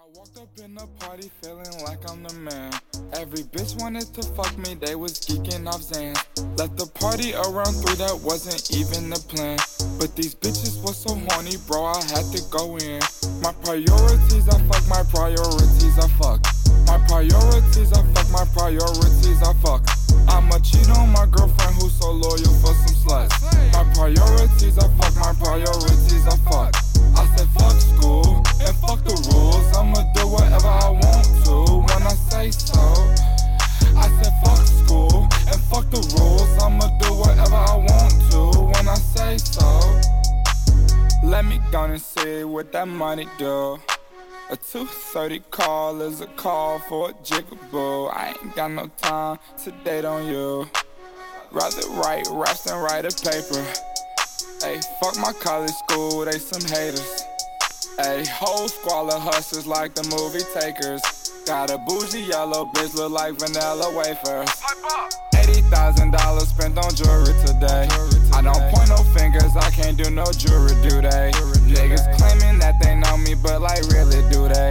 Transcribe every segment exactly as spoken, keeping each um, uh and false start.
Walked up in the party feeling like I'm the man. Every bitch wanted to fuck me, they was geeking off Xans. Left the party around three, that wasn't even the plan. But these bitches was so horny, bro, I had to go in. My priorities, I fuck, my priorities, I fuck. My priorities, I fuck, my priorities, I fuck. I'ma cheat on my girlfriend who's so loyal for some sluts. My priorities, I fuck, my priorities, I fuck. I said fuck school and fuck the rules. I'ma do whatever I want to when I say so. I said fuck school and fuck the rules. I'ma do whatever I want to when I say so. Let me go and see what that money do. A two thirty call is a call for a jigaboo. I ain't got no time to date on you. Rather write raps than write a paper. Ayy, fuck my college school, they some haters. Ayy, whole squad of hustlers like the movie Takers. Got a bougie yellow bitch, look like vanilla wafers. eighty thousand dollars spent on jewelry today. I don't point no fingers, I can't do no jewelry, do they? Niggas claiming that they know me, but like really do they?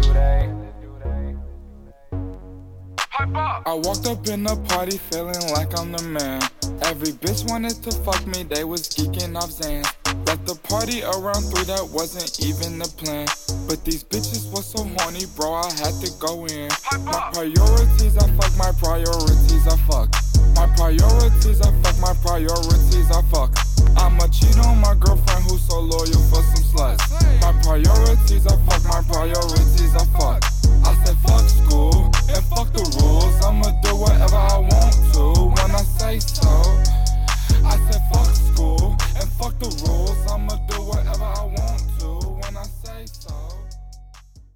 I walked up in the party feeling like I'm the man. Every bitch wanted to fuck me, they was geeking off Xans. Left the party around three, that wasn't even the plan. But these bitches was so horny, bro, I had to go in. My priorities, I fuck, my priorities, I fuck. My priorities, I fuck, my priorities, I fuck. I'ma cheat on my girlfriend who's so loyal for some sluts. My priorities, I fuck, my priorities.